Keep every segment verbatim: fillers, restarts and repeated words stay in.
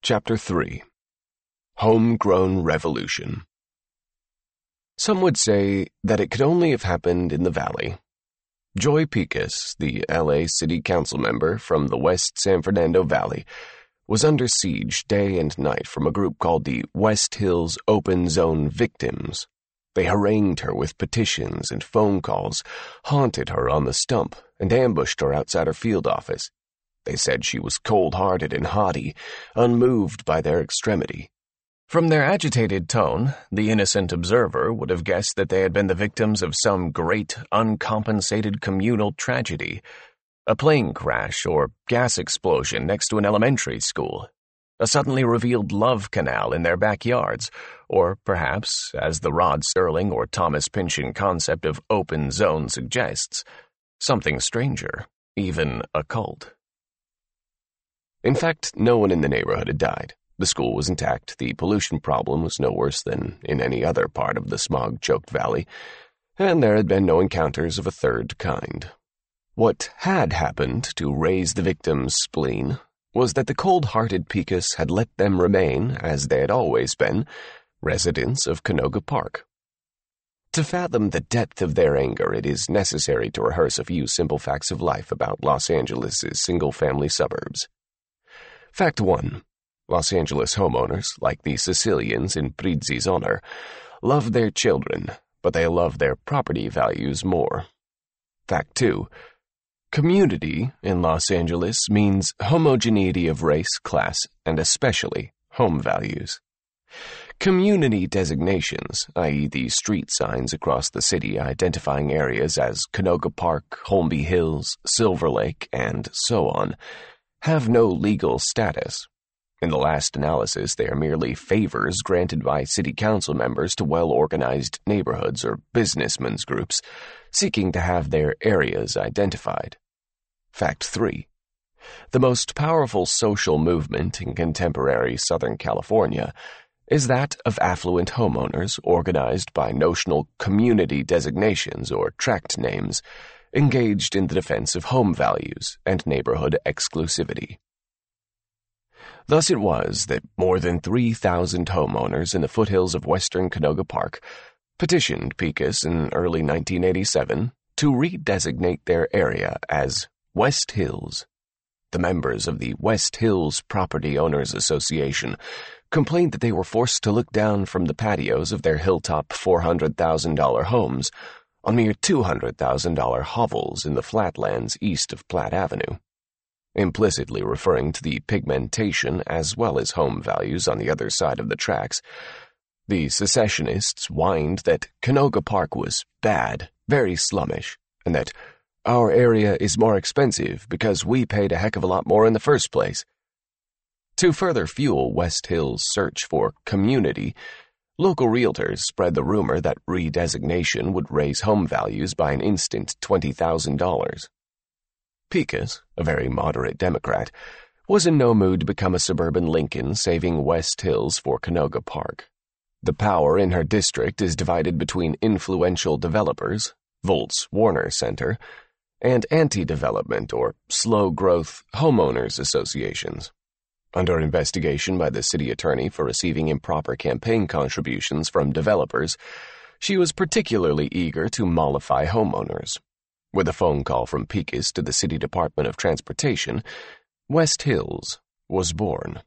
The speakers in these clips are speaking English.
Chapter three. Homegrown Revolution. Some would say that it could only have happened in the Valley. Joy Pecos, the L A City Council member from the West San Fernando Valley, was under siege day and night from a group called the West Hills Open Zone Victims. They harangued her with petitions and phone calls, haunted her on the stump, and ambushed her outside her field office. They said she was cold-hearted and haughty, unmoved by their extremity. From their agitated tone, the innocent observer would have guessed that they had been the victims of some great, uncompensated communal tragedy, a plane crash or gas explosion next to an elementary school, a suddenly revealed love canal in their backyards, or perhaps, as the Rod Serling or Thomas Pynchon concept of open zone suggests, something stranger, even occult. In fact, no one in the neighborhood had died. The school was intact, the pollution problem was no worse than in any other part of the smog-choked valley, and there had been no encounters of a third kind. What had happened to raise the victim's spleen was that the cold-hearted Pecos had let them remain, as they had always been, residents of Canoga Park. To fathom the depth of their anger, it is necessary to rehearse a few simple facts of life about Los Angeles' single-family suburbs. Fact one. Los Angeles homeowners, like the Sicilians in Prizzi's honor, love their children, but they love their property values more. Fact two. Community in Los Angeles means homogeneity of race, class, and especially home values. Community designations, that is the street signs across the city identifying areas as Canoga Park, Holmby Hills, Silver Lake, and so on, have no legal status. In the last analysis, they are merely favors granted by city council members to well-organized neighborhoods or businessmen's groups seeking to have their areas identified. Fact three. The most powerful social movement in contemporary Southern California is that of affluent homeowners organized by notional community designations or tract names, engaged in the defense of home values and neighborhood exclusivity. Thus it was that more than three thousand homeowners in the foothills of western Canoga Park petitioned Pecos in early nineteen eighty-seven to redesignate their area as West Hills. The members of the West Hills Property Owners Association complained that they were forced to look down from the patios of their hilltop four hundred thousand dollars homes on mere two hundred thousand dollars hovels in the flatlands east of Platt Avenue, implicitly referring to the pigmentation as well as home values on the other side of the tracks. The secessionists whined that Canoga Park was bad, very slummish, and that our area is more expensive because we paid a heck of a lot more in the first place. To further fuel West Hills' search for community, local realtors spread the rumor that redesignation would raise home values by an instant twenty thousand dollars. Pecos, a very moderate Democrat, was in no mood to become a suburban Lincoln saving West Hills for Canoga Park. The power in her district is divided between influential developers, Volts Warner Center, and anti-development or slow-growth homeowners associations. Under investigation by the city attorney for receiving improper campaign contributions from developers, she was particularly eager to mollify homeowners. With a phone call from Pecos to the City Department of Transportation, West Hills was born.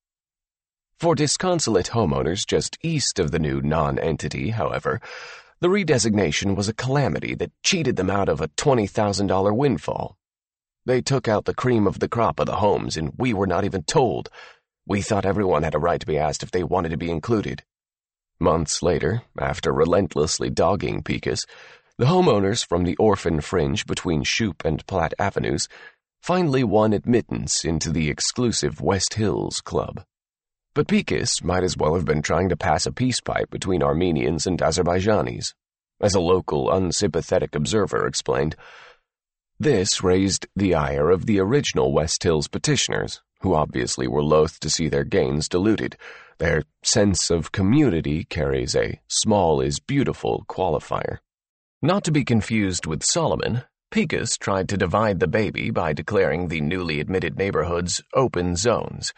For disconsolate homeowners just east of the new non-entity, however, the redesignation was a calamity that cheated them out of a twenty thousand dollars windfall. They took out the cream of the crop of the homes, and we were not even told. We thought everyone had a right to be asked if they wanted to be included. Months later, after relentlessly dogging Pecos, the homeowners from the orphan fringe between Shoup and Platt Avenues finally won admittance into the exclusive West Hills Club. But Pecos might as well have been trying to pass a peace pipe between Armenians and Azerbaijanis. As a local, unsympathetic observer explained, this raised the ire of the original West Hills petitioners, who obviously were loath to see their gains diluted. Their sense of community carries a small is beautiful qualifier. Not to be confused with Solomon, Pecos tried to divide the baby by declaring the newly admitted neighborhoods open zones,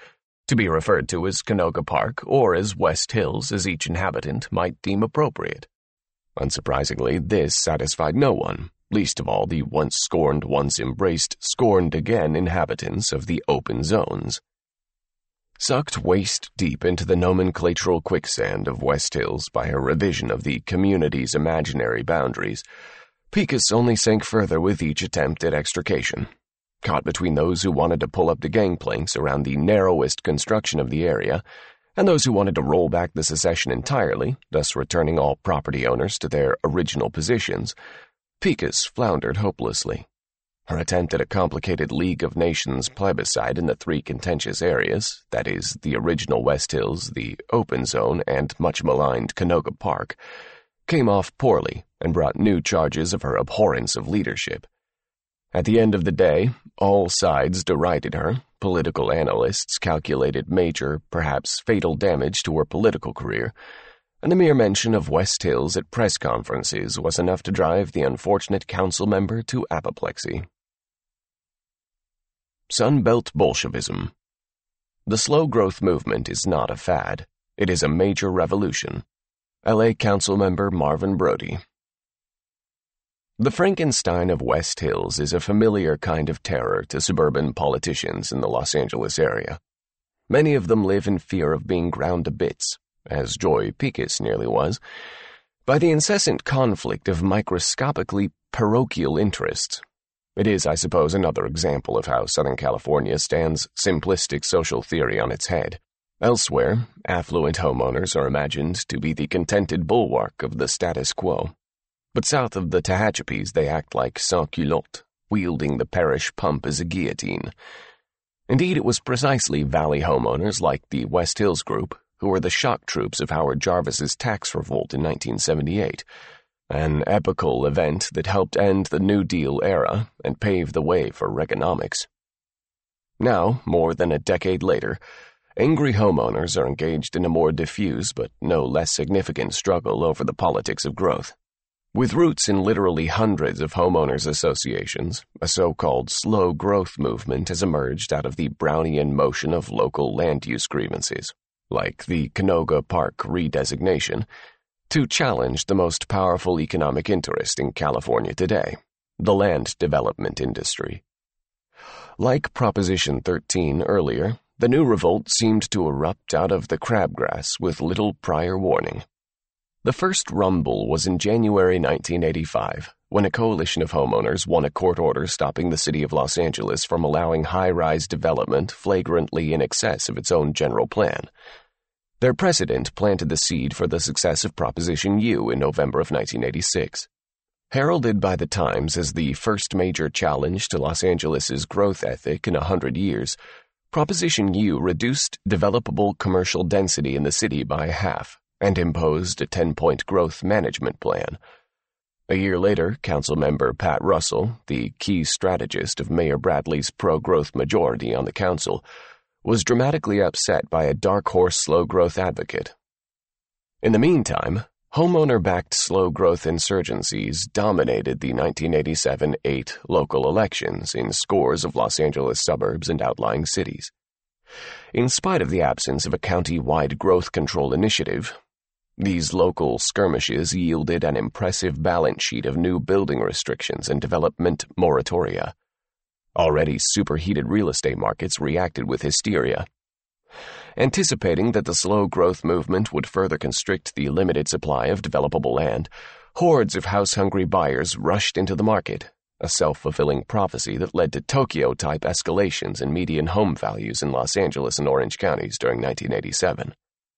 to be referred to as Canoga Park or as West Hills as each inhabitant might deem appropriate. Unsurprisingly, this satisfied no one, least of all the once scorned, once embraced, scorned again inhabitants of the open zones. Sucked waist-deep into the nomenclatural quicksand of West Hills by a revision of the community's imaginary boundaries, Pecos only sank further with each attempt at extrication. Caught between those who wanted to pull up the gangplanks around the narrowest construction of the area, and those who wanted to roll back the secession entirely, thus returning all property owners to their original positions, Pecos floundered hopelessly. Her attempt at a complicated League of Nations plebiscite in the three contentious areas, that is, the original West Hills, the open zone, and much-maligned Canoga Park, came off poorly and brought new charges of her abhorrence of leadership. At the end of the day, all sides derided her. Political analysts calculated major, perhaps fatal damage to her political career, and the mere mention of West Hills at press conferences was enough to drive the unfortunate council member to apoplexy. Sunbelt Bolshevism. The slow growth movement is not a fad. It is a major revolution. L A Council Member Marvin Brody. The Frankenstein of West Hills is a familiar kind of terror to suburban politicians in the Los Angeles area. Many of them live in fear of being ground to bits, as Joy Pecos nearly was, by the incessant conflict of microscopically parochial interests. It is, I suppose, another example of how Southern California stands simplistic social theory on its head. Elsewhere, affluent homeowners are imagined to be the contented bulwark of the status quo. But south of the Tehachapis they act like sans-culottes, wielding the parish pump as a guillotine. Indeed, it was precisely valley homeowners like the West Hills Group who were the shock troops of Howard Jarvis's tax revolt in nineteen seventy-eight, an epical event that helped end the New Deal era and pave the way for Reaganomics. Now, more than a decade later, angry homeowners are engaged in a more diffuse but no less significant struggle over the politics of growth. With roots in literally hundreds of homeowners' associations, a so-called slow growth movement has emerged out of the Brownian motion of local land use grievances, like the Canoga Park redesignation, to challenge the most powerful economic interest in California today, the land development industry. Like Proposition thirteen earlier, the new revolt seemed to erupt out of the crabgrass with little prior warning. The first rumble was in January nineteen eighty-five, when a coalition of homeowners won a court order stopping the city of Los Angeles from allowing high-rise development flagrantly in excess of its own general plan. Their precedent planted the seed for the success of Proposition U in November of nineteen eighty-six. Heralded by the Times as the first major challenge to Los Angeles's growth ethic in a hundred years, Proposition U reduced developable commercial density in the city by half and imposed a ten-point growth management plan. A year later, Councilmember Pat Russell, the key strategist of Mayor Bradley's pro-growth majority on the council, was dramatically upset by a dark horse slow-growth advocate. In the meantime, homeowner-backed slow-growth insurgencies dominated the nineteen eighty-seven eight local elections in scores of Los Angeles suburbs and outlying cities. In spite of the absence of a county-wide growth control initiative, these local skirmishes yielded an impressive balance sheet of new building restrictions and development moratoria. Already superheated real estate markets reacted with hysteria. Anticipating that the slow growth movement would further constrict the limited supply of developable land, hordes of house-hungry buyers rushed into the market, a self-fulfilling prophecy that led to Tokyo-type escalations in median home values in Los Angeles and Orange counties during nineteen eighty-seven.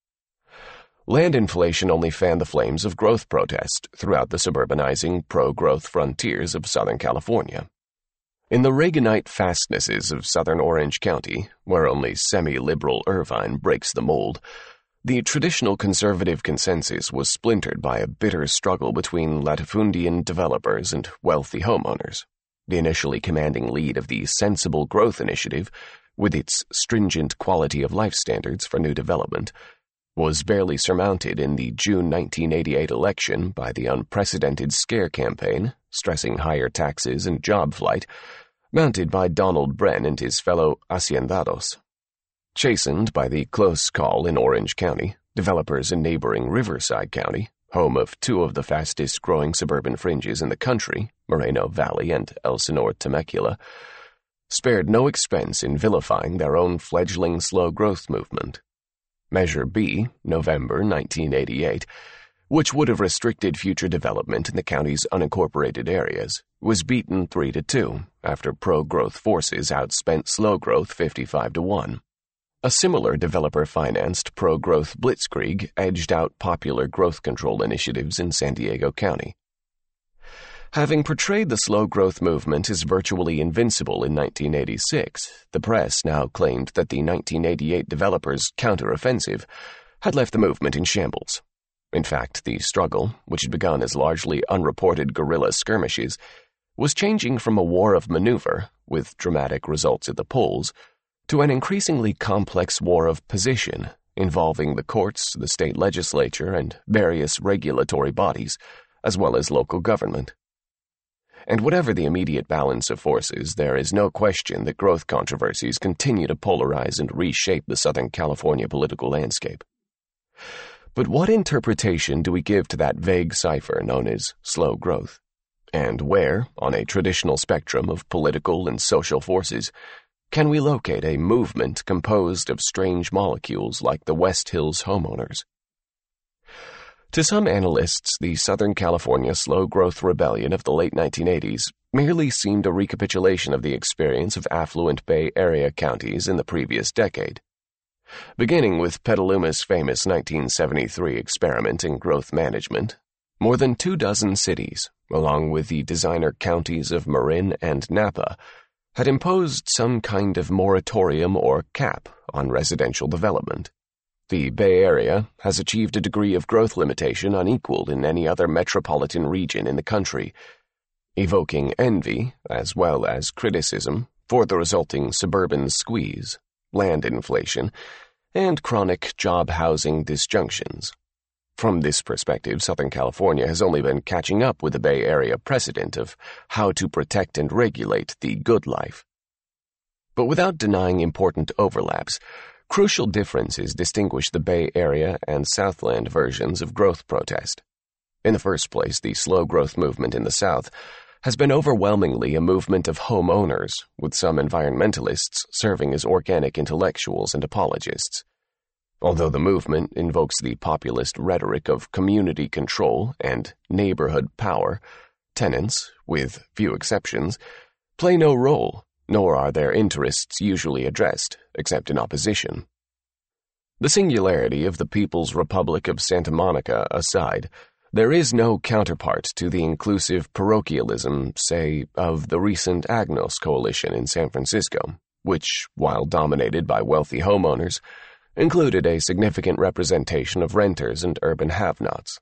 Land inflation only fanned the flames of growth protest throughout the suburbanizing, pro-growth frontiers of Southern California. In the Reaganite fastnesses of southern Orange County, where only semi-liberal Irvine breaks the mold, the traditional conservative consensus was splintered by a bitter struggle between latifundian developers and wealthy homeowners. The initially commanding lead of the Sensible Growth Initiative, with its stringent quality of life standards for new development, was barely surmounted in the June nineteen eighty-eight election by the unprecedented scare campaign, stressing higher taxes and job flight, mounted by Donald Bren and his fellow haciendados. Chastened by the close call in Orange County, developers in neighboring Riverside County, home of two of the fastest-growing suburban fringes in the country, Moreno Valley and Elsinore Temecula, spared no expense in vilifying their own fledgling slow-growth movement. Measure B, November nineteen eighty-eight, which would have restricted future development in the county's unincorporated areas, was beaten three to two after pro-growth forces outspent slow-growth fifty-five to one. A similar developer-financed pro-growth blitzkrieg edged out popular growth control initiatives in San Diego County. Having portrayed the slow-growth movement as virtually invincible in nineteen eighty-six, the press now claimed that the nineteen eighty-eight developers' counteroffensive had left the movement in shambles. In fact, the struggle, which had begun as largely unreported guerrilla skirmishes, was changing from a war of maneuver, with dramatic results at the polls, to an increasingly complex war of position involving the courts, the state legislature, and various regulatory bodies, as well as local government. And whatever the immediate balance of forces, there is no question that growth controversies continue to polarize and reshape the Southern California political landscape. But what interpretation do we give to that vague cipher known as slow growth? And where, on a traditional spectrum of political and social forces, can we locate a movement composed of strange molecules like the West Hills homeowners? To some analysts, the Southern California slow-growth rebellion of the late nineteen eighties merely seemed a recapitulation of the experience of affluent Bay Area counties in the previous decade. Beginning with Petaluma's famous nineteen seventy-three experiment in growth management, more than two dozen cities, along with the designer counties of Marin and Napa, had imposed some kind of moratorium or cap on residential development. The Bay Area has achieved a degree of growth limitation unequaled in any other metropolitan region in the country, evoking envy as well as criticism for the resulting suburban squeeze, land inflation, and chronic job housing disjunctions. From this perspective, Southern California has only been catching up with the Bay Area precedent of how to protect and regulate the good life. But without denying important overlaps, crucial differences distinguish the Bay Area and Southland versions of growth protest. In the first place, the slow growth movement in the South has been overwhelmingly a movement of homeowners, with some environmentalists serving as organic intellectuals and apologists. Although the movement invokes the populist rhetoric of community control and neighborhood power, tenants, with few exceptions, play no role, nor are their interests usually addressed, except in opposition. The singularity of the People's Republic of Santa Monica aside, there is no counterpart to the inclusive parochialism, say, of the recent Agnos coalition in San Francisco, which, while dominated by wealthy homeowners, included a significant representation of renters and urban have-nots.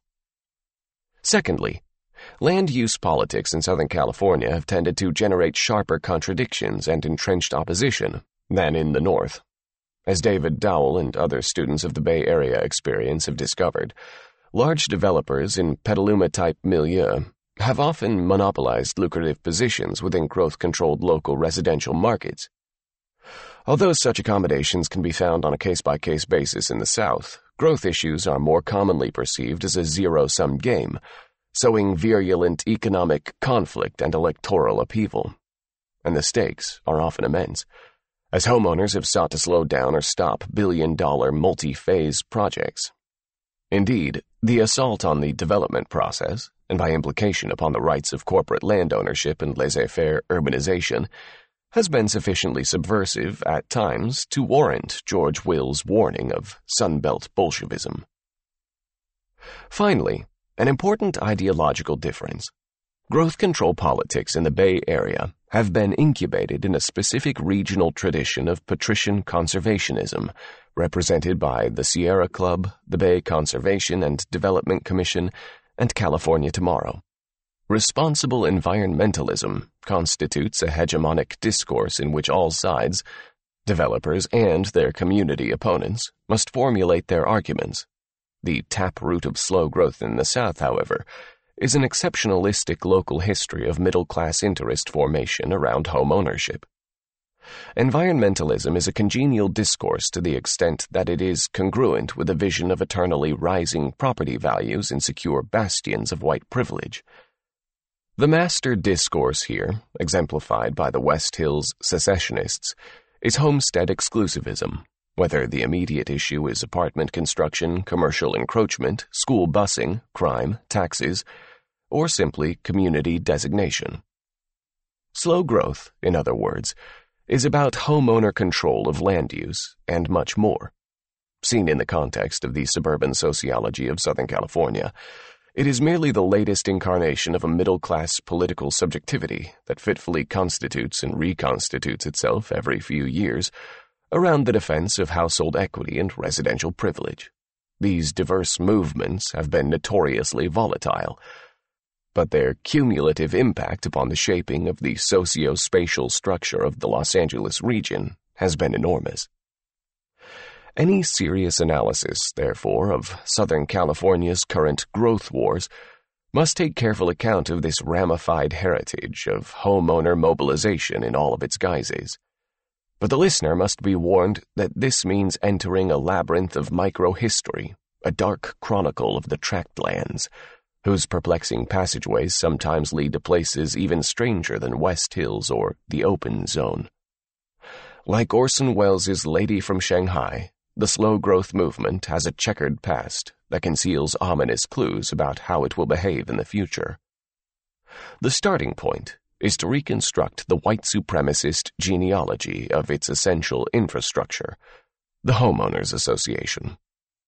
Secondly, land use politics in Southern California have tended to generate sharper contradictions and entrenched opposition than in the North. As David Dowell and other students of the Bay Area experience have discovered, large developers in Petaluma-type milieu have often monopolized lucrative positions within growth-controlled local residential markets. Although such accommodations can be found on a case-by-case basis in the South, growth issues are more commonly perceived as a zero-sum game, sowing virulent economic conflict and electoral upheaval. And the stakes are often immense, as homeowners have sought to slow down or stop billion-dollar multi-phase projects. Indeed, the assault on the development process, and by implication upon the rights of corporate land ownership and laissez-faire urbanization, has been sufficiently subversive at times to warrant George Will's warning of Sunbelt Bolshevism. Finally, an important ideological difference. Growth control politics in the Bay Area have been incubated in a specific regional tradition of patrician conservationism, represented by the Sierra Club, the Bay Conservation and Development Commission, and California Tomorrow. Responsible environmentalism constitutes a hegemonic discourse in which all sides, developers and their community opponents, must formulate their arguments. The taproot of slow growth in the South, however, is an exceptionalistic local history of middle-class interest formation around home ownership. Environmentalism is a congenial discourse to the extent that it is congruent with a vision of eternally rising property values in secure bastions of white privilege. The master discourse here, exemplified by the West Hills secessionists, is homestead exclusivism, whether the immediate issue is apartment construction, commercial encroachment, school busing, crime, taxes, or simply community designation. Slow growth, in other words, is about homeowner control of land use and much more. Seen in the context of the suburban sociology of Southern California, it is merely the latest incarnation of a middle-class political subjectivity that fitfully constitutes and reconstitutes itself every few years around the defense of household equity and residential privilege. These diverse movements have been notoriously volatile, but their cumulative impact upon the shaping of the socio-spatial structure of the Los Angeles region has been enormous. Any serious analysis, therefore, of Southern California's current growth wars must take careful account of this ramified heritage of homeowner mobilization in all of its guises. But the listener must be warned that this means entering a labyrinth of microhistory, a dark chronicle of the tract lands, whose perplexing passageways sometimes lead to places even stranger than West Hills or the Open Zone. Like Orson Welles' Lady from Shanghai, the slow-growth movement has a checkered past that conceals ominous clues about how it will behave in the future. The starting point is to reconstruct the white supremacist genealogy of its essential infrastructure, the Homeowners Association.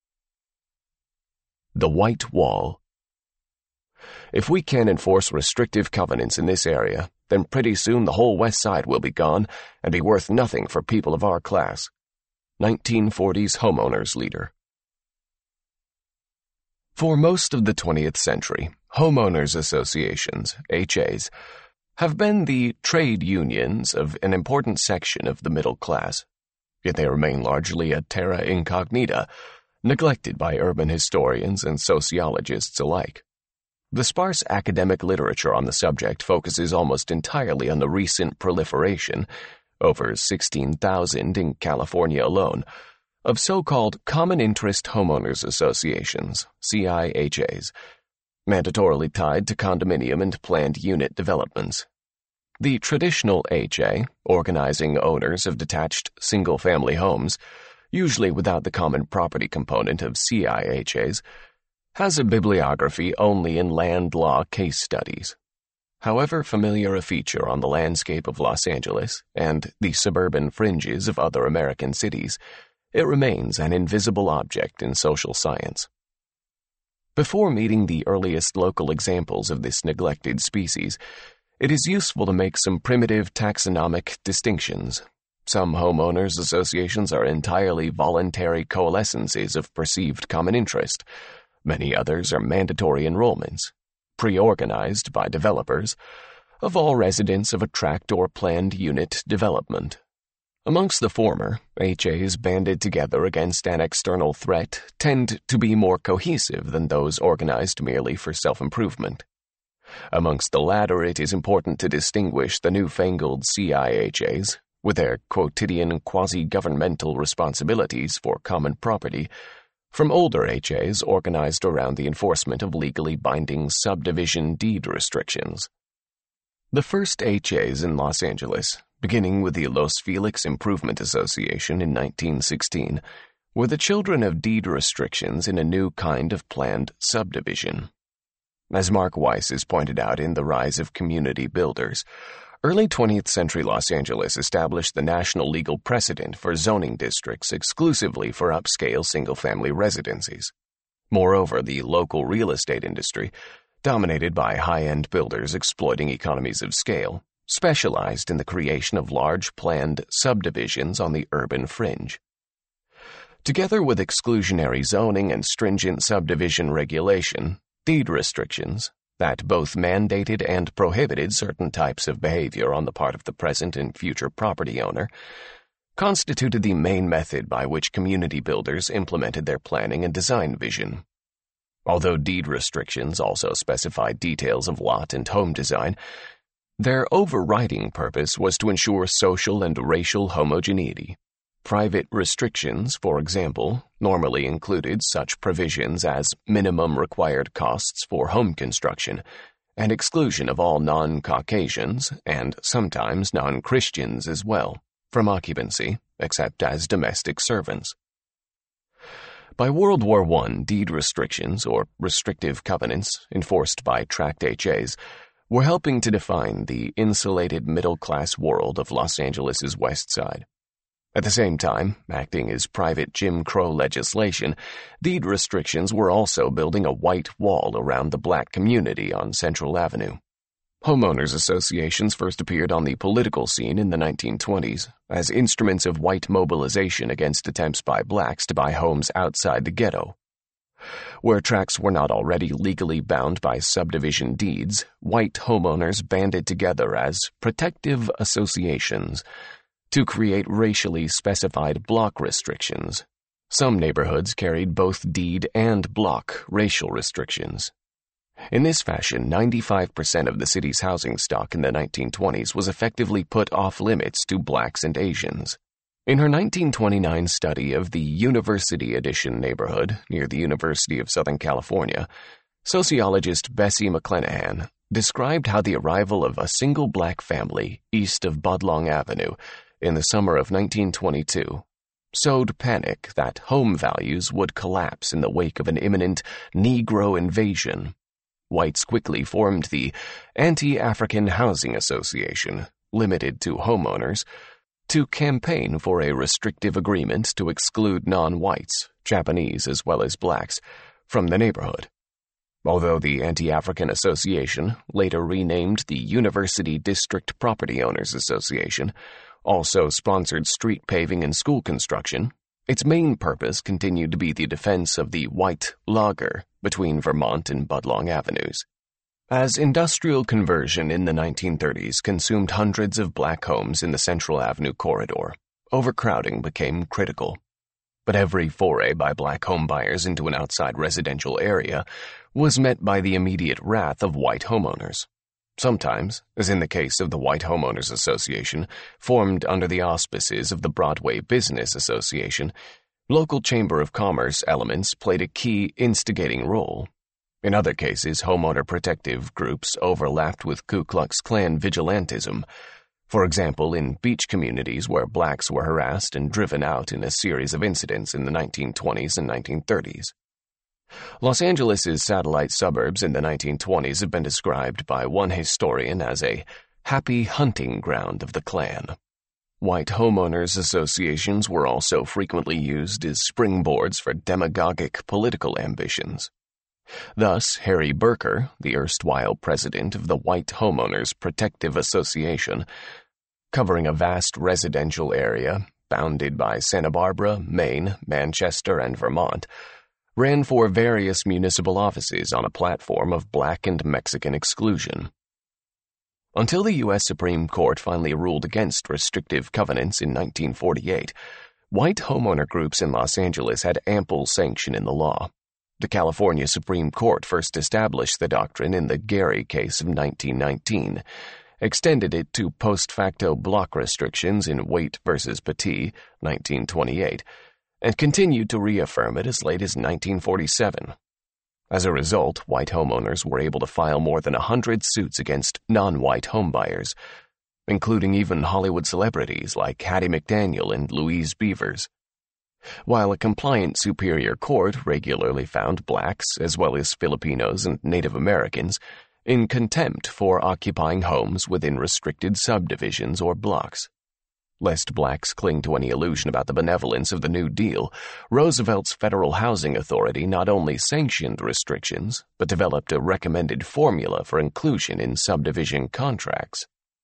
The White Wall. If we can enforce restrictive covenants in this area, then pretty soon the whole West Side will be gone and be worth nothing for people of our class. nineteen forties homeowners leader. For most of the twentieth century, homeowners associations, H As, have been the trade unions of an important section of the middle class, yet they remain largely a terra incognita, neglected by urban historians and sociologists alike. The sparse academic literature on the subject focuses almost entirely on the recent proliferation, over sixteen thousand in California alone, of so-called Common Interest Homeowners Associations, C I H As, mandatorily tied to condominium and planned unit developments. The traditional H A, organizing owners of detached single-family homes, usually without the common property component of C I H As, has a bibliography only in land law case studies. However familiar a feature on the landscape of Los Angeles and the suburban fringes of other American cities, it remains an invisible object in social science. Before meeting the earliest local examples of this neglected species, it is useful to make some primitive taxonomic distinctions. Some homeowners associations are entirely voluntary coalescences of perceived common interest. Many others are mandatory enrollments, pre-organized by developers, of all residents of a tract or planned unit development. Amongst the former, H As banded together against an external threat tend to be more cohesive than those organized merely for self-improvement. Amongst the latter, it is important to distinguish the newfangled C I H As, with their quotidian quasi-governmental responsibilities for common property, from older H As organized around the enforcement of legally binding subdivision deed restrictions. The first H As in Los Angeles, beginning with the Los Felix Improvement Association in nineteen sixteen, were the children of deed restrictions in a new kind of planned subdivision. As Mark Weiss has pointed out in The Rise of Community Builders, early twentieth century Los Angeles established the national legal precedent for zoning districts exclusively for upscale single-family residencies. Moreover, the local real estate industry, dominated by high-end builders exploiting economies of scale, specialized in the creation of large planned subdivisions on the urban fringe. Together with exclusionary zoning and stringent subdivision regulation, deed restrictions, that both mandated and prohibited certain types of behavior on the part of the present and future property owner, constituted the main method by which community builders implemented their planning and design vision. Although deed restrictions also specified details of lot and home design, Their overriding purpose was to ensure social and racial homogeneity. Private restrictions, for example, normally included such provisions as minimum required costs for home construction and exclusion of all non-Caucasians, and sometimes non-Christians as well, from occupancy, except as domestic servants. By World War One, deed restrictions, or restrictive covenants, enforced by tract H As, were helping to define the insulated middle-class world of Los Angeles' West Side. At the same time, acting as private Jim Crow legislation, deed restrictions were also building a white wall around the black community on Central Avenue. Homeowners associations first appeared on the political scene in the nineteen twenties as instruments of white mobilization against attempts by blacks to buy homes outside the ghetto. Where tracts were not already legally bound by subdivision deeds, white homeowners banded together as protective associations to create racially specified block restrictions. Some neighborhoods carried both deed and block racial restrictions. In this fashion, ninety-five percent of the city's housing stock in the nineteen twenties was effectively put off limits to blacks and Asians. In her nineteen twenty-nine study of the University Edition neighborhood near the University of Southern California, sociologist Bessie McClenahan described how the arrival of a single black family east of Budlong Avenue in the summer of nineteen twenty-two sowed panic that home values would collapse in the wake of an imminent Negro invasion. Whites quickly formed the Anti-African Housing Association, limited to homeowners, to campaign for a restrictive agreement to exclude non-whites, Japanese as well as blacks, from the neighborhood. Although the Anti-African Association, later renamed the University District Property Owners Association, also sponsored street paving and school construction, its main purpose continued to be the defense of the white lager between Vermont and Budlong Avenues. As industrial conversion in the nineteen thirties consumed hundreds of black homes in the Central Avenue corridor, overcrowding became critical. But every foray by black homebuyers into an outside residential area was met by the immediate wrath of white homeowners. Sometimes, as in the case of the White Homeowners Association, formed under the auspices of the Broadway Business Association, local Chamber of Commerce elements played a key instigating role. In other cases, homeowner protective groups overlapped with Ku Klux Klan vigilantism, for example, in beach communities where blacks were harassed and driven out in a series of incidents in the nineteen twenties and nineteen thirties. Los Angeles' satellite suburbs in the nineteen twenties have been described by one historian as a happy hunting ground of the Klan. White homeowners associations were also frequently used as springboards for demagogic political ambitions. Thus, Harry Burker, the erstwhile president of the White Homeowners Protective Association, covering a vast residential area bounded by Santa Barbara, Maine, Manchester, and Vermont, ran for various municipal offices on a platform of black and Mexican exclusion. Until the U S Supreme Court finally ruled against restrictive covenants in nineteen forty-eight, white homeowner groups in Los Angeles had ample sanction in the law. The California Supreme Court first established the doctrine in the Gary case of nineteen nineteen, extended it to post facto block restrictions in Waite versus Petit, nineteen twenty-eight, and continued to reaffirm it as late as nineteen forty-seven. As a result, white homeowners were able to file more than a hundred suits against non-white homebuyers, including even Hollywood celebrities like Hattie McDaniel and Louise Beavers. While a compliant superior court regularly found blacks, as well as Filipinos and Native Americans, in contempt for occupying homes within restricted subdivisions or blocks. Lest blacks cling to any illusion about the benevolence of the New Deal, Roosevelt's Federal Housing Authority not only sanctioned restrictions, but developed a recommended formula for inclusion in subdivision contracts.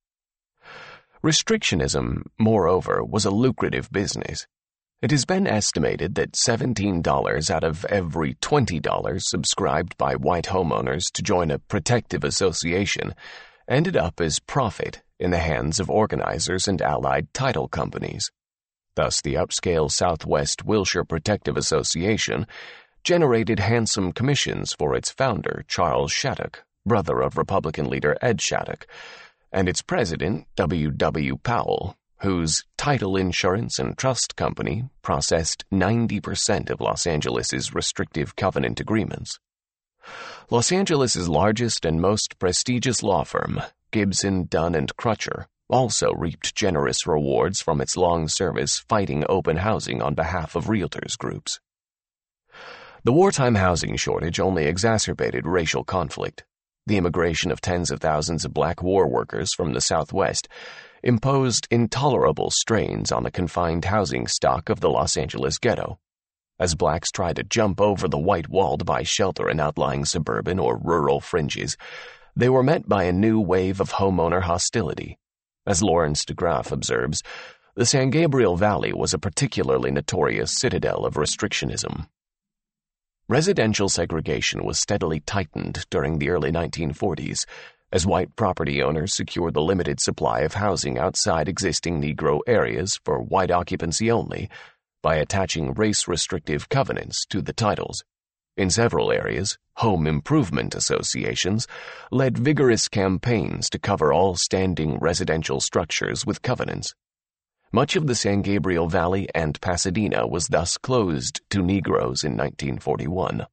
Restrictionism, moreover, was a lucrative business. It has been estimated that seventeen dollars out of every twenty dollars subscribed by white homeowners to join a protective association ended up as profit in the hands of organizers and allied title companies. Thus, the upscale Southwest Wilshire Protective Association generated handsome commissions for its founder, Charles Shattuck, brother of Republican leader Ed Shattuck, and its president, W W Powell, whose title insurance and trust company processed ninety percent of Los Angeles's restrictive covenant agreements. Los Angeles's largest and most prestigious law firm, Gibson, Dunn and Crutcher, also reaped generous rewards from its long service fighting open housing on behalf of realtors groups. The wartime housing shortage only exacerbated racial conflict. The immigration of tens of thousands of black war workers from the Southwest imposed intolerable strains on the confined housing stock of the Los Angeles ghetto. As blacks tried to jump over the white wall to buy shelter in outlying suburban or rural fringes, they were met by a new wave of homeowner hostility. As Lawrence DeGraff observes, the San Gabriel Valley was a particularly notorious citadel of restrictionism. Residential segregation was steadily tightened during the early nineteen forties as white property owners secured the limited supply of housing outside existing Negro areas for white occupancy only by attaching race-restrictive covenants to the titles. In several areas, home improvement associations led vigorous campaigns to cover all standing residential structures with covenants. Much of the San Gabriel Valley and Pasadena was thus closed to Negroes in nineteen forty-one.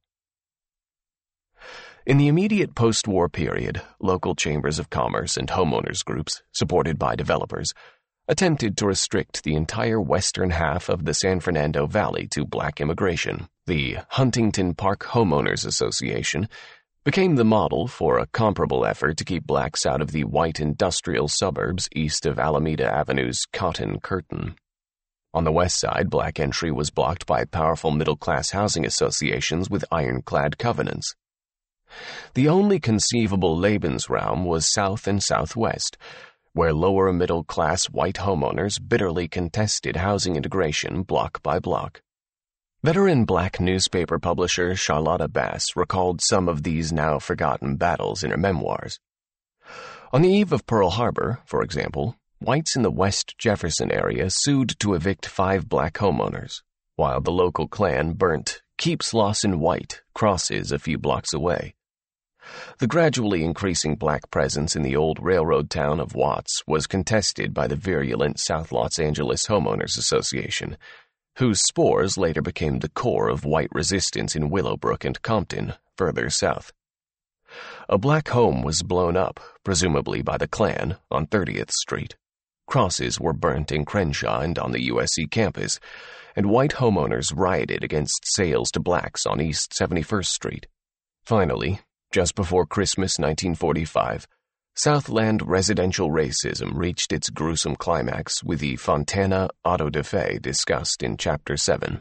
In the immediate post-war period, local chambers of commerce and homeowners groups, supported by developers, attempted to restrict the entire western half of the San Fernando Valley to black immigration. The Huntington Park Homeowners Association became the model for a comparable effort to keep blacks out of the white industrial suburbs east of Alameda Avenue's Cotton Curtain. On the west side, black entry was blocked by powerful middle-class housing associations with ironclad covenants. The only conceivable Lebensraum was south and southwest, where lower middle-class white homeowners bitterly contested housing integration block by block. Veteran black newspaper publisher Charlotta Bass recalled some of these now-forgotten battles in her memoirs. On the eve of Pearl Harbor, for example, whites in the West Jefferson area sued to evict five black homeowners, while the local Klan burnt "Keeps Lawson White" crosses a few blocks away. The gradually increasing black presence in the old railroad town of Watts was contested by the virulent South Los Angeles Homeowners Association, whose spores later became the core of white resistance in Willowbrook and Compton, further south. A black home was blown up, presumably by the Klan, on thirtieth Street. Crosses were burnt in Crenshaw and on the U S C campus, and white homeowners rioted against sales to blacks on East seventy-first Street. Finally, just before Christmas nineteen forty-five, Southland residential racism reached its gruesome climax with the Fontana auto da fe discussed in Chapter seven.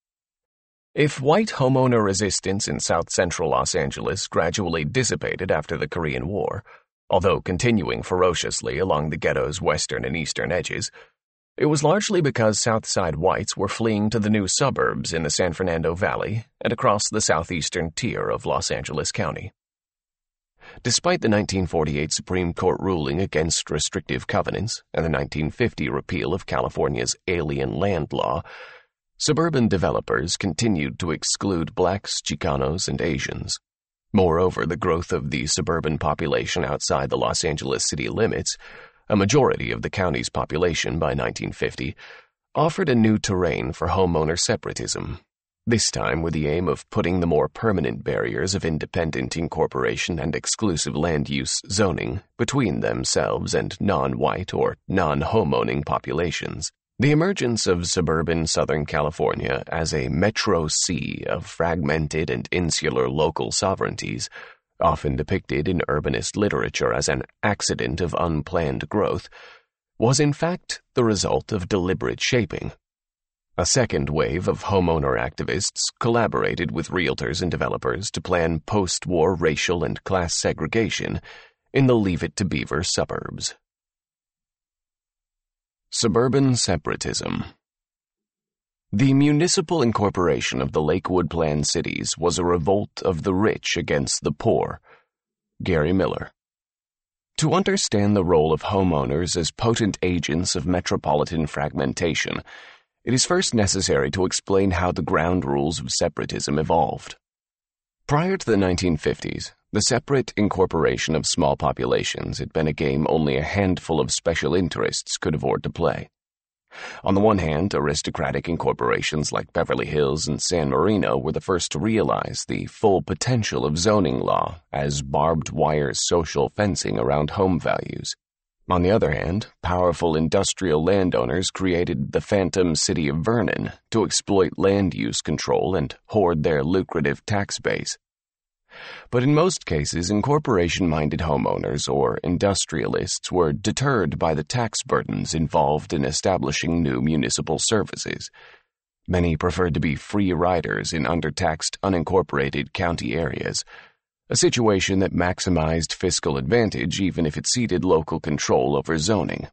If white homeowner resistance in south-central Los Angeles gradually dissipated after the Korean War, although continuing ferociously along the ghetto's western and eastern edges, it was largely because Southside whites were fleeing to the new suburbs in the San Fernando Valley and across the southeastern tier of Los Angeles County. Despite the nineteen forty-eight Supreme Court ruling against restrictive covenants and the nineteen fifty repeal of California's alien land law, suburban developers continued to exclude blacks, Chicanos, and Asians. Moreover, the growth of the suburban population outside the Los Angeles city limits, a majority of the county's population by nineteen fifty, offered a new terrain for homeowner separatism, this time with the aim of putting the more permanent barriers of independent incorporation and exclusive land use zoning between themselves and non-white or non-homeowning populations. The emergence of suburban Southern California as a metro sea of fragmented and insular local sovereignties, often depicted in urbanist literature as an accident of unplanned growth, was in fact the result of deliberate shaping. A second wave of homeowner activists collaborated with realtors and developers to plan post-war racial and class segregation in the Leave It to Beaver suburbs. Suburban separatism. The municipal incorporation of the Lakewood Plan cities was a revolt of the rich against the poor. Gary Miller. To understand the role of homeowners as potent agents of metropolitan fragmentation, it is first necessary to explain how the ground rules of separatism evolved. Prior to the nineteen fifties, The separate incorporation of small populations had been a game only a handful of special interests could afford to play. On the one hand, aristocratic incorporations like Beverly Hills and San Marino were the first to realize the full potential of zoning law as barbed wire social fencing around home values. On the other hand, powerful industrial landowners created the phantom city of Vernon to exploit land use control and hoard their lucrative tax base. But in most cases, incorporation-minded homeowners or industrialists were deterred by the tax burdens involved in establishing new municipal services. Many preferred to be free riders in undertaxed, unincorporated county areas, a situation that maximized fiscal advantage even if it ceded local control over zoning.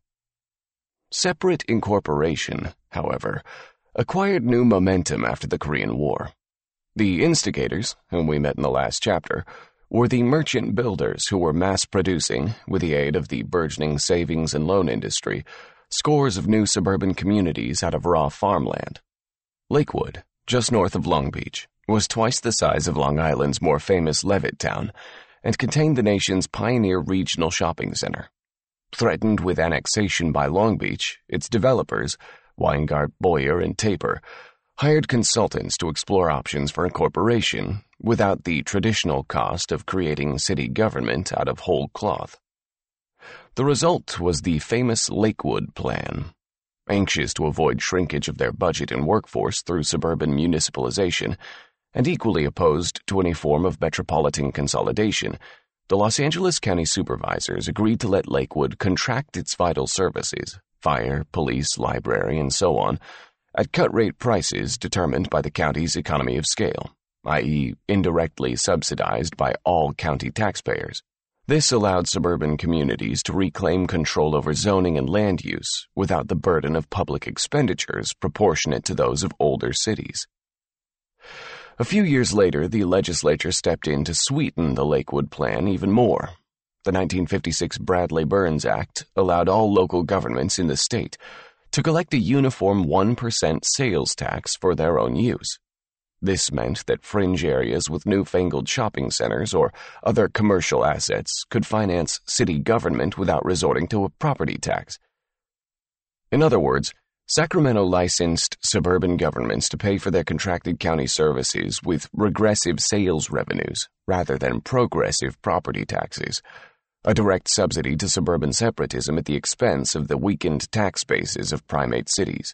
Separate incorporation, however, acquired new momentum after the Korean War. The instigators, whom we met in the last chapter, were the merchant builders who were mass-producing, with the aid of the burgeoning savings and loan industry, scores of new suburban communities out of raw farmland. Lakewood, just north of Long Beach, was twice the size of Long Island's more famous Levittown and contained the nation's pioneer regional shopping center. Threatened with annexation by Long Beach, its developers, Weingart, Boyer, and Taper, hired consultants to explore options for incorporation without the traditional cost of creating city government out of whole cloth. The result was the famous Lakewood Plan. Anxious to avoid shrinkage of their budget and workforce through suburban municipalization, and equally opposed to any form of metropolitan consolidation, the Los Angeles County Supervisors agreed to let Lakewood contract its vital services, fire, police, library, and so on, at cut-rate prices determined by the county's economy of scale, that is indirectly subsidized by all county taxpayers. This allowed suburban communities to reclaim control over zoning and land use without the burden of public expenditures proportionate to those of older cities. A few years later, the legislature stepped in to sweeten the Lakewood Plan even more. The nineteen fifty-six Bradley-Burns Act allowed all local governments in the state to collect a uniform one percent sales tax for their own use. This meant that fringe areas with newfangled shopping centers or other commercial assets could finance city government without resorting to a property tax. In other words, Sacramento licensed suburban governments to pay for their contracted county services with regressive sales revenues rather than progressive property taxes, a direct subsidy to suburban separatism at the expense of the weakened tax bases of primate cities.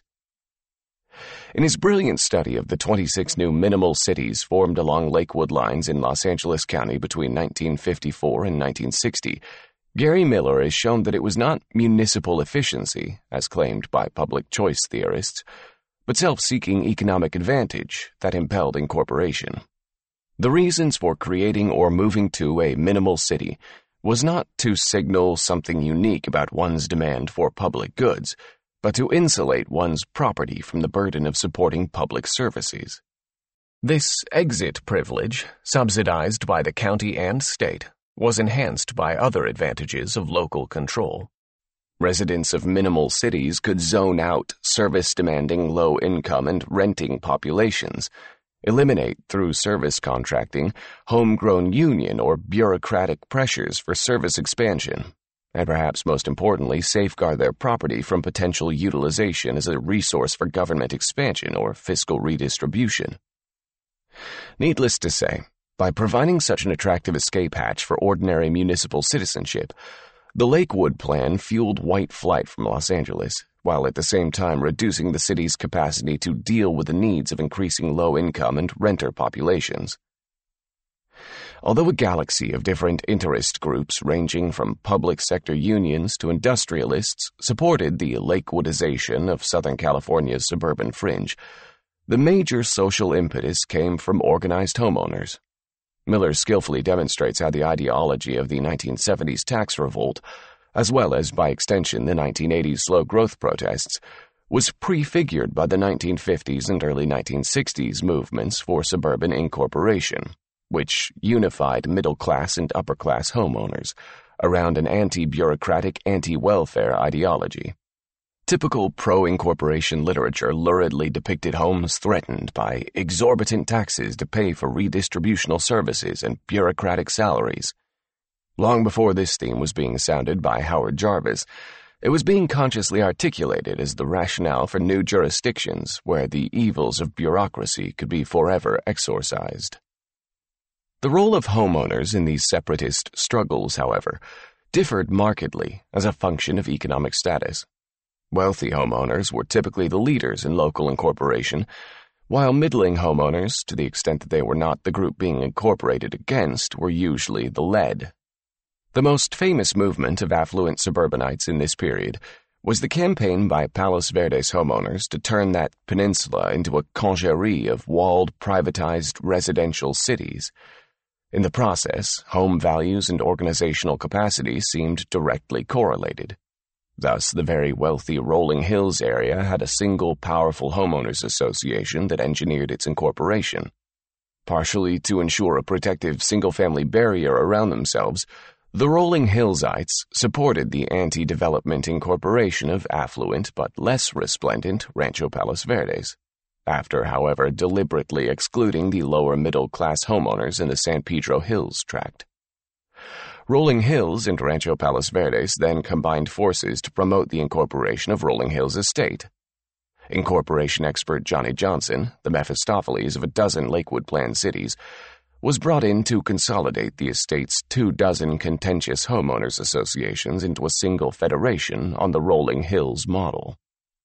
In his brilliant study of the twenty-six new minimal cities formed along Lakewood lines in Los Angeles County between nineteen fifty-four and nineteen sixty, Gary Miller has shown that it was not municipal efficiency, as claimed by public choice theorists, but self-seeking economic advantage that impelled incorporation. The reasons for creating or moving to a minimal city was not to signal something unique about one's demand for public goods, but to insulate one's property from the burden of supporting public services. This exit privilege, subsidized by the county and state, was enhanced by other advantages of local control. Residents of minimal cities could zone out service-demanding low-income and renting populations, eliminate, through service contracting, homegrown union or bureaucratic pressures for service expansion, and perhaps most importantly, safeguard their property from potential utilization as a resource for government expansion or fiscal redistribution. Needless to say, by providing such an attractive escape hatch for ordinary municipal citizenship, the Lakewood Plan fueled white flight from Los Angeles, while at the same time reducing the city's capacity to deal with the needs of increasing low-income and renter populations. Although a galaxy of different interest groups ranging from public sector unions to industrialists supported the Lakewoodization of Southern California's suburban fringe, the major social impetus came from organized homeowners. Miller skillfully demonstrates how the ideology of the nineteen seventies tax revolt, as well as, by extension, the nineteen eighties slow-growth protests, was prefigured by the nineteen fifties and early nineteen sixties movements for suburban incorporation, which unified middle-class and upper-class homeowners around an anti-bureaucratic, anti-welfare ideology. Typical pro-incorporation literature luridly depicted homes threatened by exorbitant taxes to pay for redistributional services and bureaucratic salaries. Long before this theme was being sounded by Howard Jarvis, it was being consciously articulated as the rationale for new jurisdictions where the evils of bureaucracy could be forever exorcised. The role of homeowners in these separatist struggles, however, differed markedly as a function of economic status. Wealthy homeowners were typically the leaders in local incorporation, while middling homeowners, to the extent that they were not the group being incorporated against, were usually the led. The most famous movement of affluent suburbanites in this period was the campaign by Palos Verdes homeowners to turn that peninsula into a congerie of walled, privatized residential cities. In the process, home values and organizational capacity seemed directly correlated. Thus, the very wealthy Rolling Hills area had a single powerful homeowners association that engineered its incorporation. Partially to ensure a protective single-family barrier around themselves, the Rolling Hillsites supported the anti-development incorporation of affluent but less resplendent Rancho Palos Verdes, after, however, deliberately excluding the lower-middle-class homeowners in the San Pedro Hills tract. Rolling Hills and Rancho Palos Verdes then combined forces to promote the incorporation of Rolling Hills Estate. Incorporation expert Johnny Johnson, the Mephistopheles of a dozen Lakewood planned cities, was brought in to consolidate the estate's two dozen contentious homeowners associations into a single federation on the Rolling Hills model.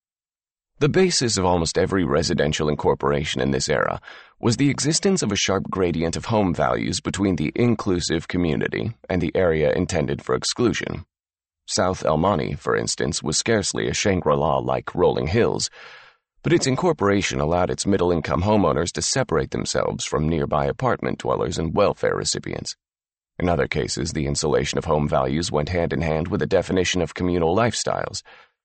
The basis of almost every residential incorporation in this era was the existence of a sharp gradient of home values between the inclusive community and the area intended for exclusion. South El Monte, for instance, was scarcely a Shangri-La like Rolling Hills, but its incorporation allowed its middle-income homeowners to separate themselves from nearby apartment dwellers and welfare recipients. In other cases, the insulation of home values went hand-in-hand with a definition of communal lifestyles.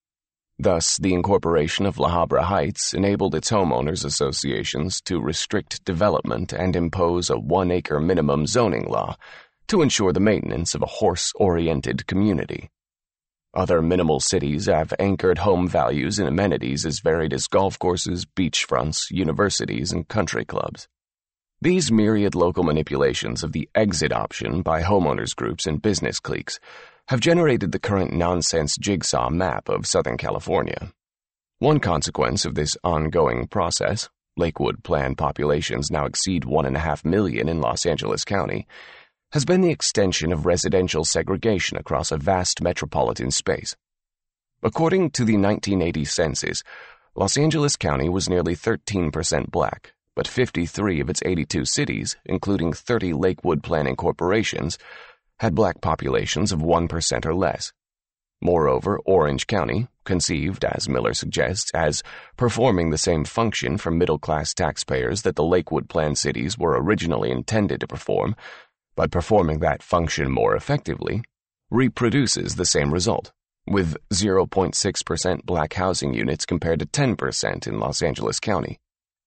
Thus, the incorporation of La Habra Heights enabled its homeowners associations to restrict development and impose a one-acre minimum zoning law to ensure the maintenance of a horse-oriented community. Other minimal cities have anchored home values and amenities as varied as golf courses, beachfronts, universities, and country clubs. These myriad local manipulations of the exit option by homeowners groups and business cliques have generated the current nonsense jigsaw map of Southern California. One consequence of this ongoing process, Lakewood planned populations now exceed one and a half million in Los Angeles County, has been the extension of residential segregation across a vast metropolitan space. According to the nineteen eighty census, Los Angeles County was nearly thirteen percent black, but fifty-three of its eighty-two cities, including thirty Lakewood planning corporations, had black populations of one percent or less. Moreover, Orange County, conceived, as Miller suggests, as performing the same function for middle-class taxpayers that the Lakewood planned cities were originally intended to perform, but performing that function more effectively, reproduces the same result, with zero point six percent black housing units compared to ten percent in Los Angeles County.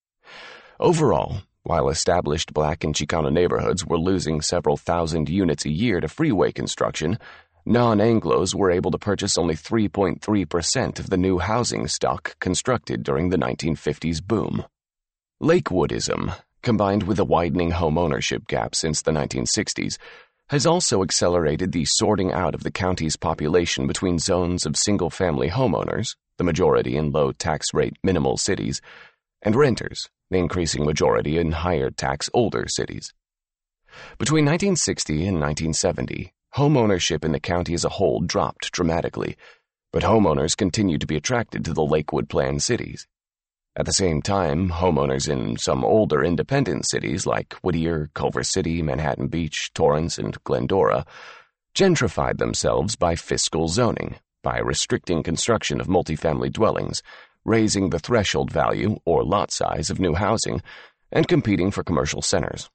Overall, while established black and Chicano neighborhoods were losing several thousand units a year to freeway construction, non-Anglos were able to purchase only three point three percent of the new housing stock constructed during the nineteen fifties boom. Lakewoodism, combined with a widening home ownership gap since the nineteen sixties, has also accelerated the sorting out of the county's population between zones of single-family homeowners, the majority in low-tax rate minimal cities, and renters, the increasing majority in higher-tax older cities. Between nineteen sixty and nineteen seventy, home ownership in the county as a whole dropped dramatically, but homeowners continued to be attracted to the Lakewood planned cities. At the same time, homeowners in some older independent cities like Whittier, Culver City, Manhattan Beach, Torrance, and Glendora gentrified themselves by fiscal zoning, by restricting construction of multifamily dwellings, raising the threshold value or lot size of new housing, and competing for commercial centers.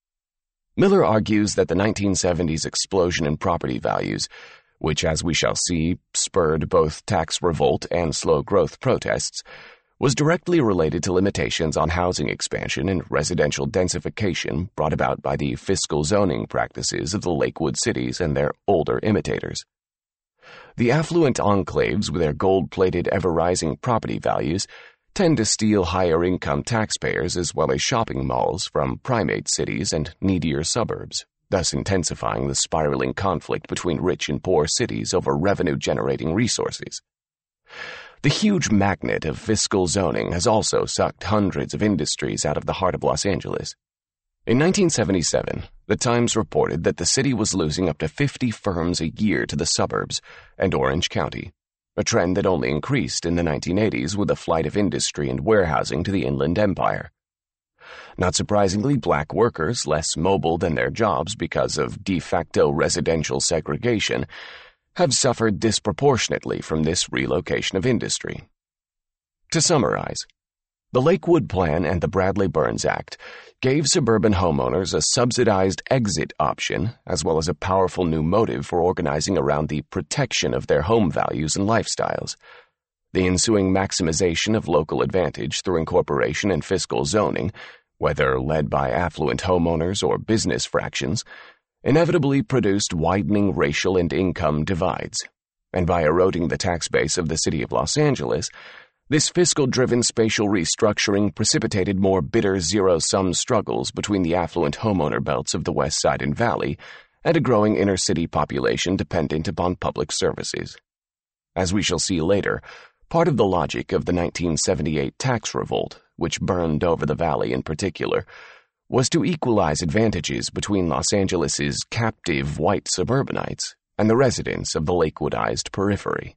Miller argues that the nineteen seventies explosion in property values, which, as we shall see, spurred both tax revolt and slow growth protests, was directly related to limitations on housing expansion and residential densification brought about by the fiscal zoning practices of the Lakewood cities and their older imitators. The affluent enclaves with their gold-plated ever-rising property values tend to steal higher-income taxpayers as well as shopping malls from primate cities and needier suburbs, thus intensifying the spiraling conflict between rich and poor cities over revenue-generating resources. The huge magnet of fiscal zoning has also sucked hundreds of industries out of the heart of Los Angeles. In nineteen seventy-seven, the Times reported that the city was losing up to fifty firms a year to the suburbs and Orange County, a trend that only increased in the nineteen eighties with a flight of industry and warehousing to the Inland Empire. Not surprisingly, black workers, less mobile than their jobs because of de facto residential segregation, have suffered disproportionately from this relocation of industry. To summarize, the Lakewood Plan and the Bradley-Burns Act gave suburban homeowners a subsidized exit option as well as a powerful new motive for organizing around the protection of their home values and lifestyles. The ensuing maximization of local advantage through incorporation and fiscal zoning, whether led by affluent homeowners or business fractions, inevitably produced widening racial and income divides. And by eroding the tax base of the city of Los Angeles, this fiscal-driven spatial restructuring precipitated more bitter zero-sum struggles between the affluent homeowner belts of the West Side and Valley and a growing inner-city population dependent upon public services. As we shall see later, part of the logic of the nineteen seventy-eight tax revolt, which burned over the Valley in particular, was to equalize advantages between Los Angeles's captive white suburbanites and the residents of the Lakewoodized periphery.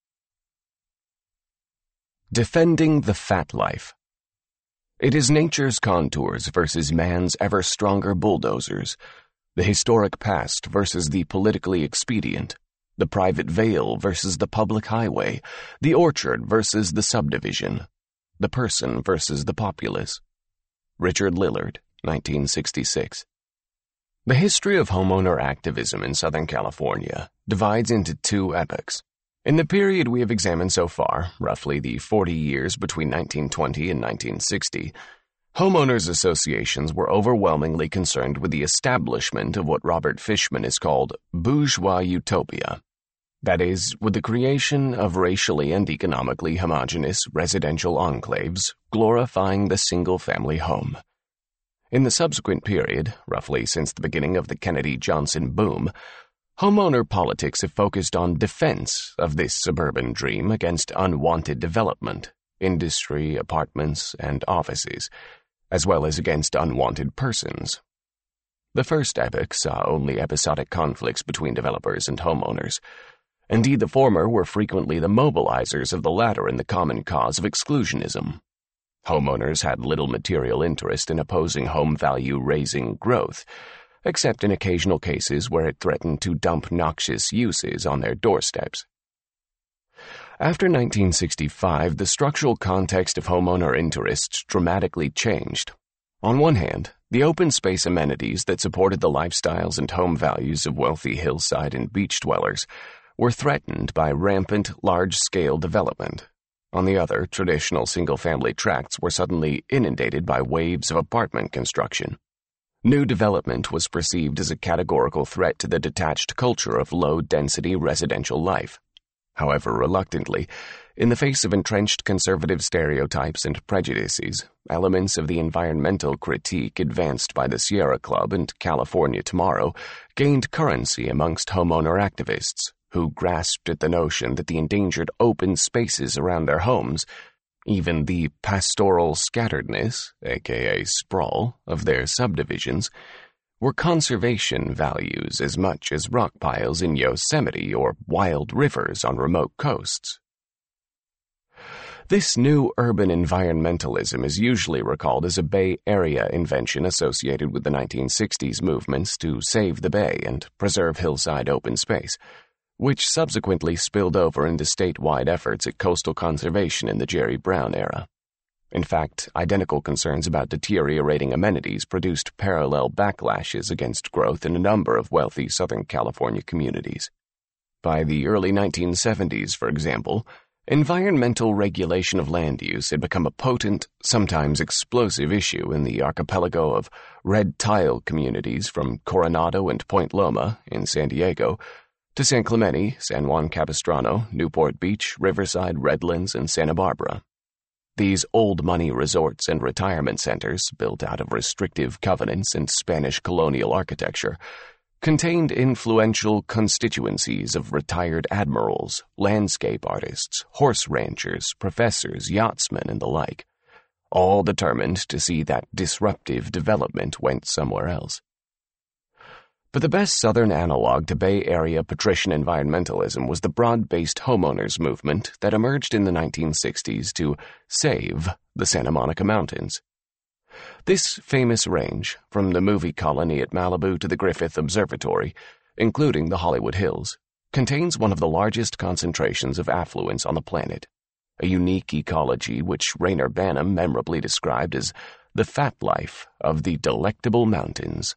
Defending the Fat Life. It is nature's contours versus man's ever-stronger bulldozers, the historic past versus the politically expedient, the private vale versus the public highway, the orchard versus the subdivision, the person versus the populace. Richard Lillard, nineteen sixty-six. The history of homeowner activism in Southern California divides into two epochs. In the period we have examined so far, roughly the forty years between nineteen twenty and nineteen sixty, homeowners associations were overwhelmingly concerned with the establishment of what Robert Fishman has called bourgeois utopia. That is, with the creation of racially and economically homogeneous residential enclaves glorifying the single-family home. In the subsequent period, roughly since the beginning of the Kennedy-Johnson boom, homeowner politics have focused on defense of this suburban dream against unwanted development, industry, apartments, and offices, as well as against unwanted persons. The first epoch saw only episodic conflicts between developers and homeowners. Indeed, the former were frequently the mobilizers of the latter in the common cause of exclusionism. Homeowners had little material interest in opposing home value-raising growth, except in occasional cases where it threatened to dump noxious uses on their doorsteps. After nineteen sixty-five, the structural context of homeowner interests dramatically changed. On one hand, the open space amenities that supported the lifestyles and home values of wealthy hillside and beach dwellers were threatened by rampant, large-scale development. On the other, traditional single-family tracts were suddenly inundated by waves of apartment construction. New development was perceived as a categorical threat to the detached culture of low-density residential life. However, reluctantly, in the face of entrenched conservative stereotypes and prejudices, elements of the environmental critique advanced by the Sierra Club and California Tomorrow gained currency amongst homeowner activists, who grasped at the notion that the endangered open spaces around their homes, even the pastoral scatteredness, aka sprawl, of their subdivisions, were conservation values as much as rock piles in Yosemite or wild rivers on remote coasts. This new urban environmentalism is usually recalled as a Bay Area invention associated with the nineteen sixties movements to save the Bay and preserve hillside open space, which subsequently spilled over into statewide efforts at coastal conservation in the Jerry Brown era. In fact, identical concerns about deteriorating amenities produced parallel backlashes against growth in a number of wealthy Southern California communities. By the early nineteen seventies, for example, environmental regulation of land use had become a potent, sometimes explosive issue in the archipelago of red tile communities from Coronado and Point Loma in San Diego to San Clemente, San Juan Capistrano, Newport Beach, Riverside, Redlands, and Santa Barbara. These old money resorts and retirement centers, built out of restrictive covenants and Spanish colonial architecture, contained influential constituencies of retired admirals, landscape artists, horse ranchers, professors, yachtsmen, and the like, all determined to see that disruptive development went somewhere else. But the best Southern analog to Bay Area patrician environmentalism was the broad-based homeowners movement that emerged in the nineteen sixties to save the Santa Monica Mountains. This famous range, from the movie colony at Malibu to the Griffith Observatory, including the Hollywood Hills, contains one of the largest concentrations of affluence on the planet, a unique ecology which Rayner Banham memorably described as the fat life of the delectable mountains.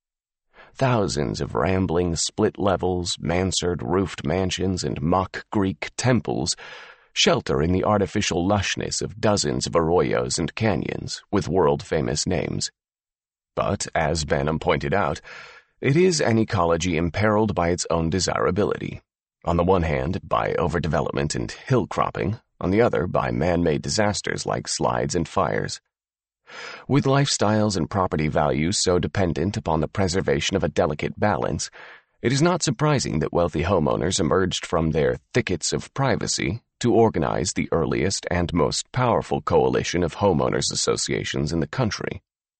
Thousands of rambling split levels, mansard-roofed mansions, and mock Greek temples shelter in the artificial lushness of dozens of arroyos and canyons with world-famous names. But, as Banham pointed out, it is an ecology imperiled by its own desirability. On the one hand, by overdevelopment and hill cropping, on the other, by man-made disasters like slides and fires. With lifestyles and property values so dependent upon the preservation of a delicate balance, it is not surprising that wealthy homeowners emerged from their thickets of privacy to organize the earliest and most powerful coalition of homeowners associations in the country.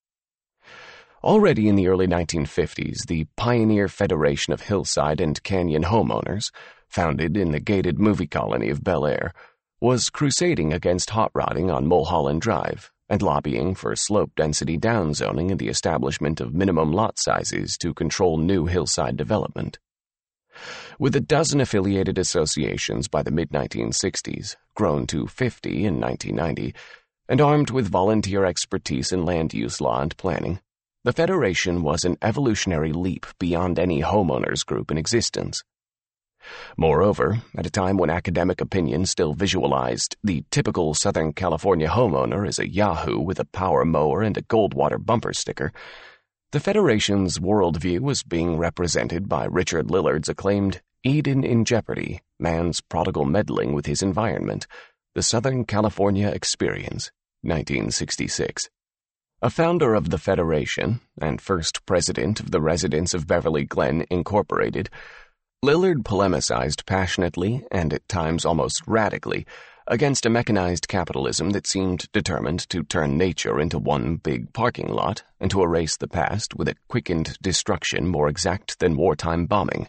Already in the early nineteen fifties, the Pioneer Federation of Hillside and Canyon Homeowners, founded in the gated movie colony of Bel Air, was crusading against hot rodding on Mulholland Drive and lobbying for slope density downzoning and the establishment of minimum lot sizes to control new hillside development. With a dozen affiliated associations by the mid nineteen sixties, grown to fifty in nineteen ninety, and armed with volunteer expertise in land use law and planning, the Federation was an evolutionary leap beyond any homeowners group in existence. Moreover, at a time when academic opinion still visualized the typical Southern California homeowner as a yahoo with a power mower and a Goldwater bumper sticker, the Federation's worldview was being represented by Richard Lillard's acclaimed Eden in Jeopardy, Man's Prodigal Meddling with His Environment, The Southern California Experience, nineteen sixty-six. A founder of the Federation and first president of the Residents of Beverly Glen, Incorporated, Lillard polemicized passionately and at times almost radically against a mechanized capitalism that seemed determined to turn nature into one big parking lot and to erase the past with a quickened destruction more exact than wartime bombing.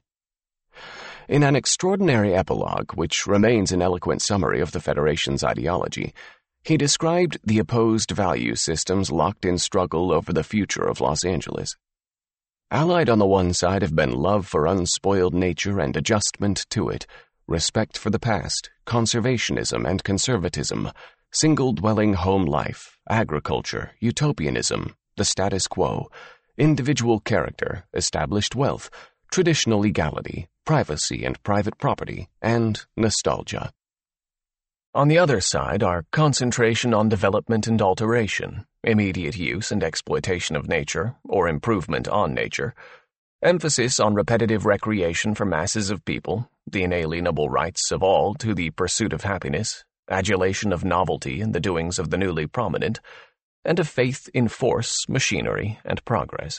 In an extraordinary epilogue, which remains an eloquent summary of the Federation's ideology, he described the opposed value systems locked in struggle over the future of Los Angeles. Allied on the one side have been love for unspoiled nature and adjustment to it, respect for the past, conservationism and conservatism, single-dwelling home life, agriculture, utopianism, the status quo, individual character, established wealth, traditional legality, privacy and private property, and nostalgia. On the other side are concentration on development and alteration, immediate use and exploitation of nature, or improvement on nature, emphasis on repetitive recreation for masses of people, the inalienable rights of all to the pursuit of happiness, adulation of novelty in the doings of the newly prominent, and a faith in force, machinery, and progress.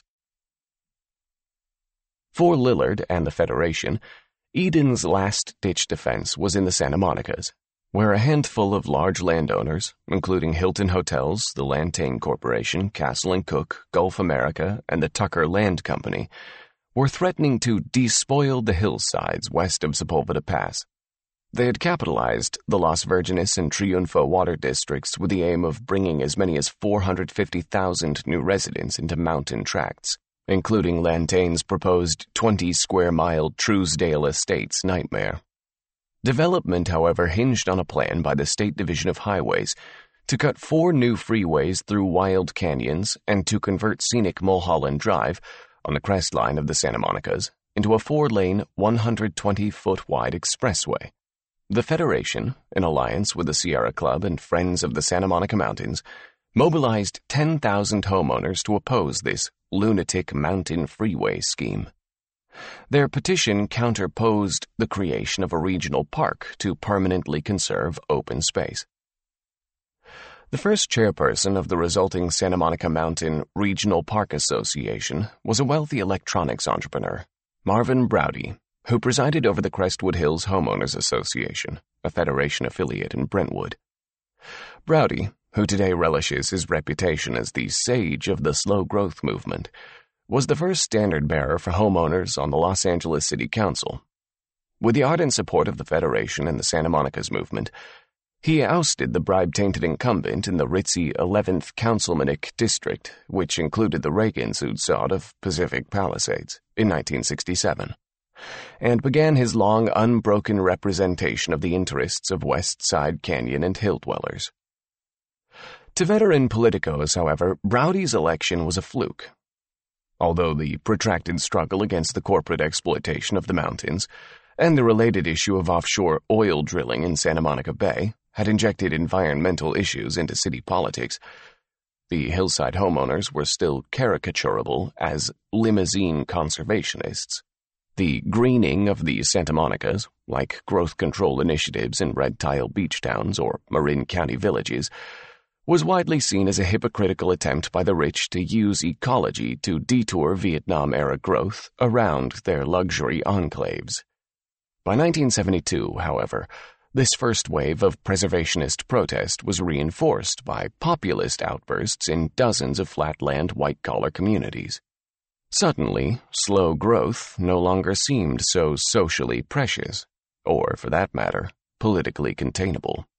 For Lillard and the Federation, Eden's last-ditch defense was in the Santa Monicas, where a handful of large landowners, including Hilton Hotels, the Lantane Corporation, Castle and Cooke, Gulf America, and the Tucker Land Company, were threatening to despoil the hillsides west of Sepulveda Pass. They had capitalized the Las Virgenes and Triunfo water districts with the aim of bringing as many as four hundred fifty thousand new residents into mountain tracts, including Lantane's proposed twenty-square-mile Truesdale Estates nightmare. Development, however, hinged on a plan by the State Division of Highways to cut four new freeways through wild canyons and to convert scenic Mulholland Drive, on the crest line of the Santa Monicas, into a four-lane, one hundred twenty foot wide expressway. The Federation, in alliance with the Sierra Club and Friends of the Santa Monica Mountains, mobilized ten thousand homeowners to oppose this lunatic mountain freeway scheme. Their petition counterposed the creation of a regional park to permanently conserve open space. The first chairperson of the resulting Santa Monica Mountain Regional Park Association was a wealthy electronics entrepreneur, Marvin Braude, who presided over the Crestwood Hills Homeowners Association, a Federation affiliate in Brentwood. Braude, who today relishes his reputation as the sage of the slow growth movement, was the first standard-bearer for homeowners on the Los Angeles City Council. With the ardent support of the Federation and the Santa Monica's movement, he ousted the bribe-tainted incumbent in the ritzy eleventh Councilmanic District, which included the Reagans who'd sought of Pacific Palisades, in nineteen sixty-seven, and began his long, unbroken representation of the interests of West Side Canyon and Hill dwellers. To veteran politicos, however, Braude's election was a fluke. Although the protracted struggle against the corporate exploitation of the mountains and the related issue of offshore oil drilling in Santa Monica Bay had injected environmental issues into city politics, the hillside homeowners were still caricaturable as limousine conservationists. The greening of the Santa Monicas, like growth control initiatives in red tile beach towns or Marin County villages, was widely seen as a hypocritical attempt by the rich to use ecology to detour Vietnam-era growth around their luxury enclaves. By nineteen seventy-two, however, this first wave of preservationist protest was reinforced by populist outbursts in dozens of flatland white-collar communities. Suddenly, slow growth no longer seemed so socially precious, or, for that matter, politically containable.